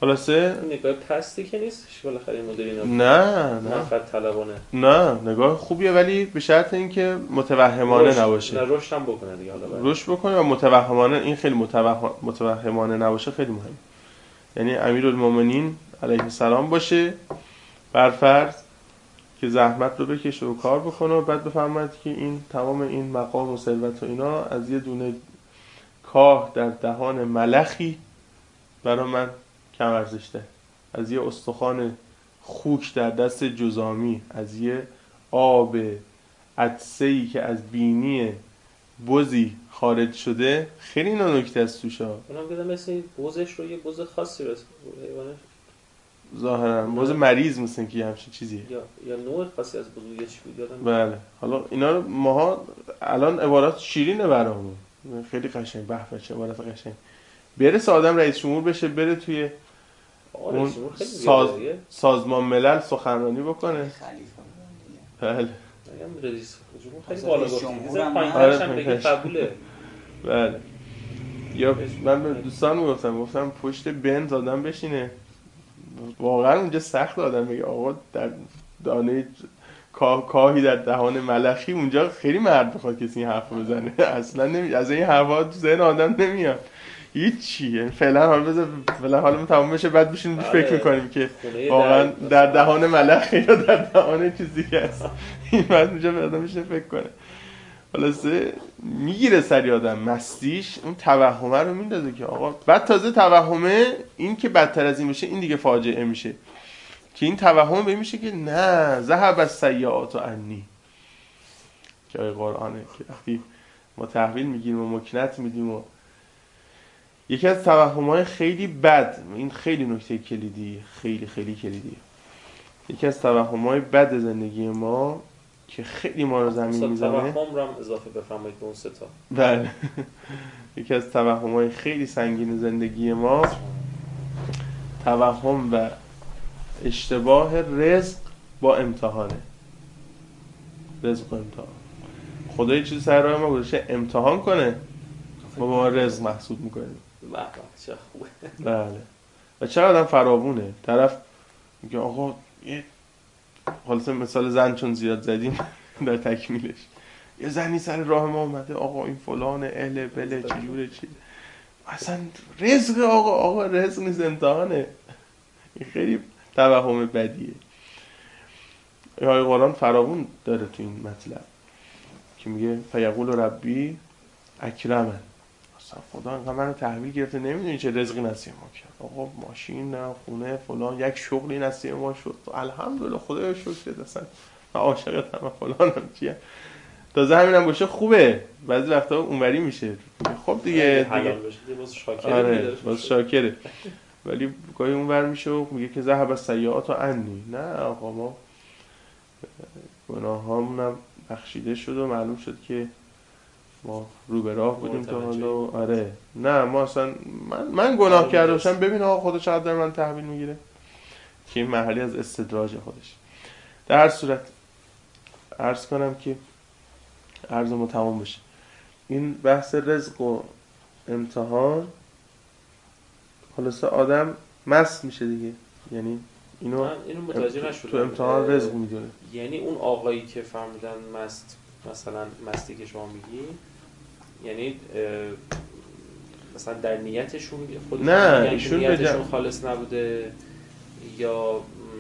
خلاصه نگاه پستی که نیستش بالاخره این مدل اینا. نه نه منفعت طلبانه. نه نگاه خوبیه، ولی به شرط اینکه متوهمانه رشد. نباشه. نه رشد هم بکنه دیگه حالا. رشد بکنه و متوهمانه، این خیلی متوهم متوهمانه نباشه خیلی مهمه. یعنی امیرالمومنین علیه السلام باشه بر فرض که زحمت رو بکشه و کار بکنه و بعد بفهمد که این تمام این مقام و ثروت و اینا از یه دونه کاه در دهان ملخی برای من کم ارزشته، از یه استخوان خوک در دست جزامی، از یه آب عطسه‌ای که از بینی بزی خارج شده، خیلی اینا نکته از توشا. اونم دیدم مثل بزش رو یه بز خاصی رسید حیوانه ظاهرا بز مریض مثل که همچین چیزیه یا یا نوع خاصی از بزو یه چی بود یادم. بله حالا اینا رو ماها الان عبارات شیرینه برامون، خیلی قشنگ، به به چه عبارت قشنگ. برسه آدم رئیس جمهور بشه، بره توی اون ساز... سازمان ملل سخنرانی بکنه. خلیفه بله رئیس جمهور خیلی بالا گفتی جمهورم پایین‌ترش هم بگی قبوله. بله یا من به دوستان میگفتم گفتم پشت بنز آدم بشینه، واقعا اونجا سخت آدم بگه آقا در دانه کاه کاهی در دهان ملخی، اونجا خیلی مرد بخواد کسی این حرف بزنه. اصلا نمی... از این حرفا تو ذهن آدم نمیاد هیچی. یعنی فعلا حالا بذار فعلا حالا تموم بشه بعد بشینیم فکر میکنیم که واقعا در دهان ملخی یا در دهان چیزی هست. این بعد اونجا آدم بشه فکر کنه. خلاصه میگیره سری آدم مستیش، اون توهمه رو میندازه که آقا، بعد تازه توهمه این که بدتر از این بشه این دیگه فاجعه میشه، که این توهم به میشه که نه ذهب السیئات عنی، که آیه قرآنه که وقتی ما تحویل میگیریم و مکنت میدیم و یکی از توهم‌های خیلی بد، این خیلی نکته کلیدی، خیلی خیلی کلیدیه، یکی از توهم‌های بد زندگی ما که خیلی ما رو زمین میزنه. توهم رو هم اضافه بفرمایید به اون سه تا. بله یکی از توهم‌های خیلی سنگین زندگی ما توهم و اشتباه رزق با امتحانه. رزق و امتحان. خدا یه چیز سر راه ما گذاشته امتحان کنه، ما با ما رزق محسوب میکنیم. به به چه خوبه. بله و چرا آدم فراوونه، طرف میگه آقا یه حالا مثال زن چون زیاد زدیم در تکمیلش، یه زنی سر راه ما اومده آقا این فلان اهل بله چجوره چی، اصلا رزق آقا آقا رزق نیست امتحانه. این خیلی توهم بدیه. آیه قرآن فراوون داره تو این مطلب که میگه فیقول ربی اکرمن، اصلا خدا انقدر منو تحویل گرفته نمیدونی چه رزقی نصیب ما کرد، آقا ماشین نه خونه فلان یک شغلی نصیب ما شد، الحمدلله خدایا شکر، اصلا من عاشقتم فلانم چیه، تازه همینم باشه خوبه، بعضی وقتا اونوری میشه خب دیگه حلال بشه باز شاکره. آره باز شاکره، ولی گاهی اونور میشه و میگه که ذهب السیئات عنی، نه آقا ما گناهامونم بخشیده شد و معلوم شد که ما رو به راه بودیم تا حالا. آره نه ما اصلا من من گناه کرده باشم ببین آقا خدا چقدر در من تحویل میگیره، که این محلی از استدراج خودش. در هر صورت عرض کنم که عرضمو تمام بشه، این بحث رزق و امتحان خلاصه آدم مست میشه دیگه، یعنی اینو اینو متوجه نشدم تو امتحان رزق میدونه. یعنی اون آقایی که فهمیدن مست، مثلا مستی که شما میگی، یعنی مثلا در نیتشون خودشون نه ایشون نیتشون خالص نبوده یا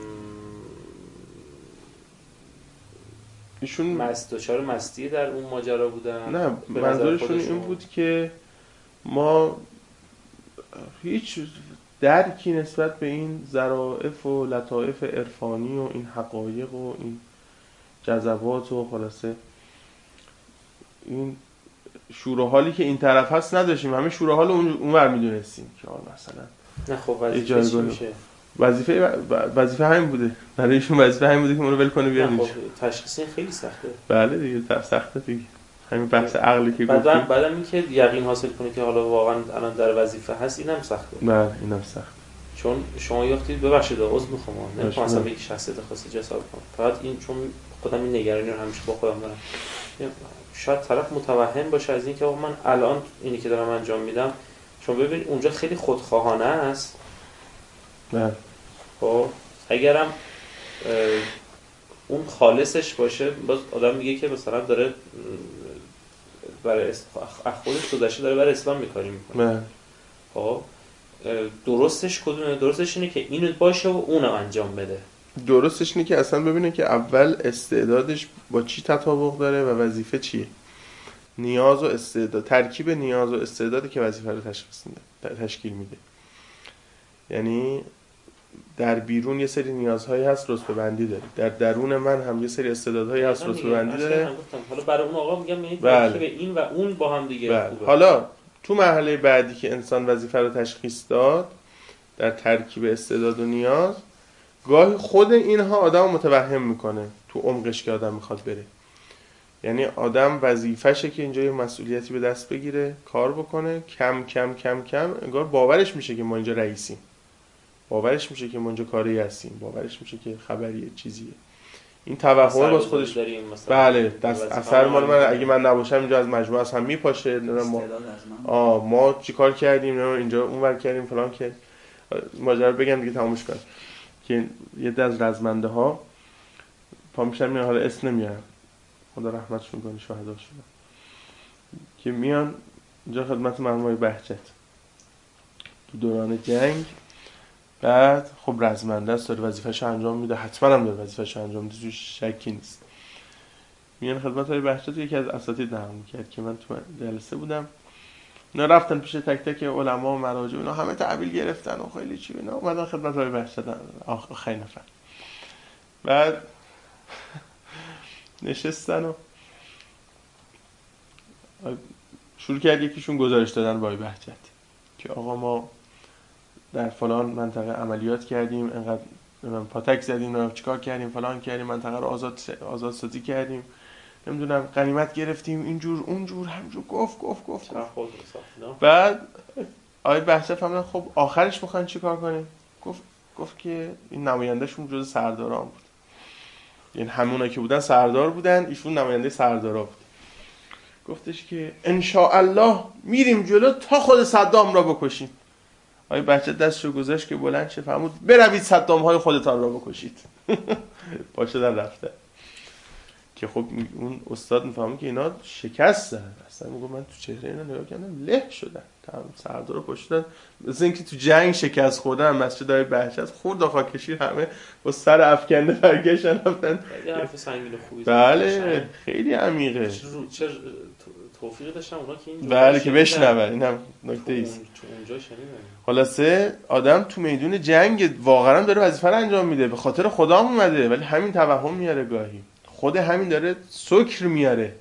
ایشون مست دچار مستی در اون ماجرا بودن؟ نه منظورشون این بود که ما هیچ درکی نسبت به این ظرافت و لطائف عرفانی و این حقایق و این جذبات و خلاصه این شور و حالی که این طرف هست نداشتیم، همه شور و حال اون اونور میدونستیم که مثلا نه خب وظیفه چی میشه؟ وظیفه وظیفه همین بوده برای ایشون، وظیفه همین بوده که اونو ول کنه بیاد اینجا. خب تشخیص خیلی سخته. بله دیگه سخته دیگه، همین بحث عقلی که گفتیم. بعدم بعدم این که یقین حاصل کنی که حالا واقعا الان در وظیفه هست، اینم سخته. بله اینم سخته، چون شما یافتید ببخشید عذر میخوام نمیخوام اصلا یک شخصیت خاصی جسار کنم، فقط این چون خودم این نگرانی رو همیشه با خودم دارم، شاید طرف متوهم باشه از این که من الان اینی که دارم انجام میدم، چون ببین اونجا خیلی خودخواهانه است نه. خب اگرم اون خالصش باشه، باز آدم میگه که مثلا داره برای از خودش گذشته داره برای اسلام میکاری میکنه. نه. خب درستش کدومه؟ درستش اینه که اینو باشه و اونو انجام بده. درستش اینه که اصلا ببینه که اول استعدادش با چی تطابق داره و وظیفه چیه. نیاز و استعداد، ترکیب نیاز و استعدادی که وظیفه رو تشخیص میده، تشکیل میده. یعنی در بیرون یه سری نیازهایی هست رتبه بندی داره، در درون من هم یه سری استعدادهایی هست رتبه بندی داره. حالا برای اون آقا میگم یعنی ترکیب این و اون با هم دیگه بله. خوبه. حالا تو مرحله بعدی که انسان وظیفه رو تشخیص داد در ترکیب استعداد و نیاز، گاهی خود اینها آدم متوهم میکنه تو عمقش که آدم میخواد بره. یعنی آدم وظیفه‌شه که اینجا یه مسئولیتی به دست بگیره، کار بکنه، کم کم کم کم انگار باورش میشه که ما اینجا رئیسیم، باورش میشه که ما اینجا کاری هستیم، باورش میشه که خبریه چیزیه. این توهم باز خودش بله دست اثر مال من، اگه من نباشم اینجا از مجموعه از هم میپاشه. ما آ ما چیکار کردیم، اینجا اونور کردیم فلان که ماجرا بگم دیگه تمومش کنم. که یه دست از رزمنده ها پا میشن میان، حالا اسم نمیارم خدا رحمتشون کنه شهداشون، که میان اینجا خدمت مرحوم بهجت تو دوران جنگ. بعد خب رزمنده است، داره وظیفه‌شو انجام میده، حتما هم داره وظیفه‌شو انجام میده، توش شکی نیست. میان خدمت های بهجت، یکی از اساتید نقل میکرد که من تو جلسه بودم، اینا رفتن پیش تک تک علما و مراجع، اینا همه تحویل گرفتن و خیلی چی، اینا اومدن خدمت های بهجت آخرین نفر. بعد نشستن و شروع کرد یکیشون گزارش دادن با بهجت که آقا ما در فلان منطقه عملیات کردیم، انقدر پاتک زدیم، چیکار کردیم، فلان کردیم، منطقه رو آزاد آزاد سازی کردیم، نمیدونم غنیمت گرفتیم، اینجور اونجور همجور گفت گفت گفت بعد آقای بهجت فهمیدن خب آخرش میخوان چیکار کنیم؟ گفت گفت که این نمایندهشون جز سرداران بود، یعنی همونا که بودن سردار بودن، ایشون نماینده سردارا بود. گفتش که ان شاء الله میریم جلو تا خود صدام را بکشیم. آقای بهجت دستشو گذاشت که بلند شه، فرمود بروید صدام های خودتان را بکشید. باشه در رفته. که خب اون استاد میفهمه که اینا شکست زدن، اصلا میگه من تو چهره اینا نگاه کردم له شدن، تمام سردار رو کشتن، مثل اینکه تو جنگ شکست خوردن. مسجد های بهجت خورد خاک کشید، همه با سر افکنده برگشتن رفتن. خیلی حرف سنگین و خوبی. بله خیلی عمیقه. چه توفیق داشتم اونا که این بله که بشنون، اینم نکته ایست. اونجا شنیدن. خلاصه آدم تو میدون جنگ واقعا داره وظیفه رو انجام میده، به خاطر خدا اومده، ولی همین توهم میاره گاهی، خود همین داره سکر میاره.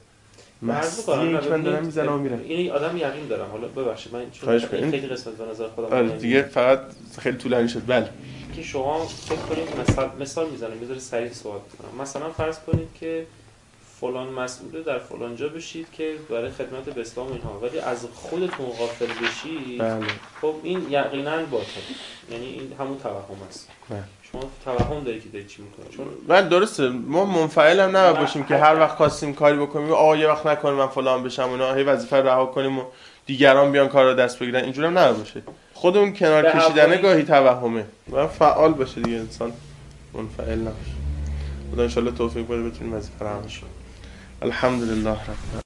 مسئله که من دارم میزنم و میرم. این آدم یقین دارم. حالا ببخشید من چون خیلی قسمت به نظر خودم آره دیگه فقط خیلی طولانی شد. بله که شما فکر کنید مثلا مثال میزنم میذاره سریع صحبت کنم. مثلا فرض کنید که فلان مسئول در فلان جا بشید که برای خدمت به اسلام اینها، ولی از خودتون غافل بشید. بله. خب این یقینا باطل، یعنی این همون توهم است. بله. شما توهم دارید که دارید چی میکنید. چون بله درسته، ما منفعل هم نباید باشیم که هر وقت خواستیم کاری بکنیم آ یه وقت نکنیم من فلان بشم، اونا هی وظیفه رو رها کنیم و دیگران بیان کار رو دست بگیرن، اینجوری هم نباید باشه. خودمون کنار کشیدن گاهی توهمه و فعال باشه دیگه، انسان منفعل نباشه. خدا ان شاء الله توفیق بده بتونیم وظیفه رو انجام بدیم. الحمدلله رب